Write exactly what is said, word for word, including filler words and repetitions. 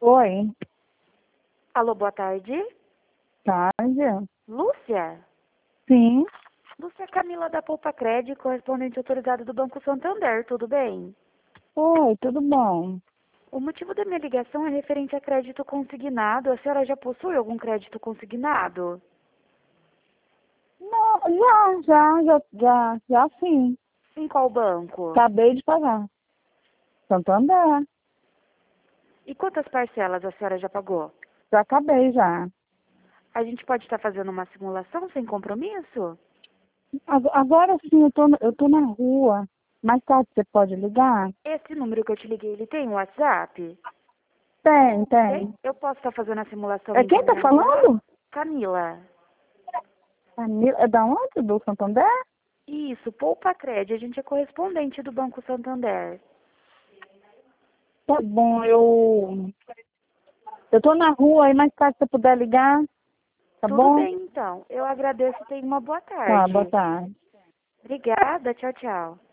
Oi, Alô, boa tarde. tarde. Lúcia? Sim, Lúcia Camila da Poupa Crédito, correspondente autorizado do Banco Santander, tudo bem? oi, tudo bom? O motivo da minha ligação é referente a crédito consignado. A senhora já possui algum crédito consignado? Não, já, já, já, já, já sim. Em qual banco? Acabei de pagar. Santander, E quantas parcelas a senhora já pagou? já acabei já. A gente pode estar fazendo uma simulação sem compromisso? Ag- Agora sim, eu tô, no- eu tô na rua. Mais tarde você pode ligar? Esse número que eu te liguei, ele tem WhatsApp? Tem, Tem? tem. Eu posso estar fazendo a simulação É em quem tá encaminhando para lá? falando? Camila. Camila, é da onde? Do Santander? Isso, Poupa Crédito. A gente é correspondente do Banco Santander. Tá bom, eu... Eu tô na rua aí, mais tarde você puder ligar, tá Tudo bom? bem, então. Eu agradeço e tenha uma boa Tá, boa tarde. tarde. Obrigada. Tchau, tchau.